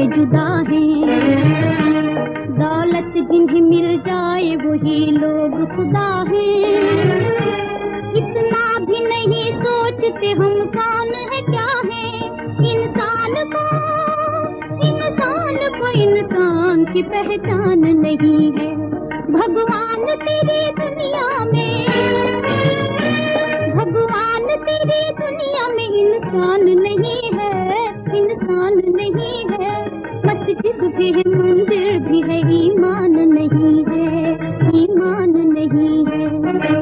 के जुदा हैं। दौलत जिन्हें मिल जाए वही लोग खुदा हैं। इतना भी नहीं सोचते हम कौन है क्या है। इंसान को इंसान की पहचान नहीं है। भगवान तेरी दुनिया में, भगवान तेरी दुनिया में इंसान नहीं है, इंसान नहीं है। मस्जिद भी है, मंदिर भी है, ईमान नहीं है, ईमान नहीं है।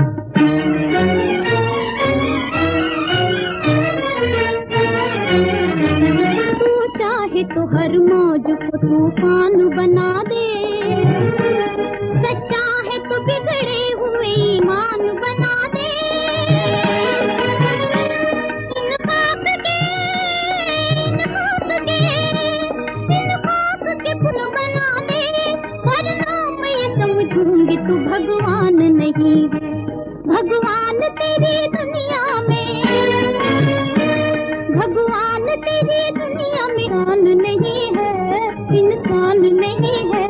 तो हर मौज को तूफान बना दे। सच्चा है तो बिगड़े हुए ईमान बना दे। इन खाक के पुन बना दे। वरना मैं ये समझूंगी तू भगवान नहीं है। भगवान तेरी दुनिया में, भगवान तेरी दुनिया में इंसान नहीं है, इंसान नहीं है।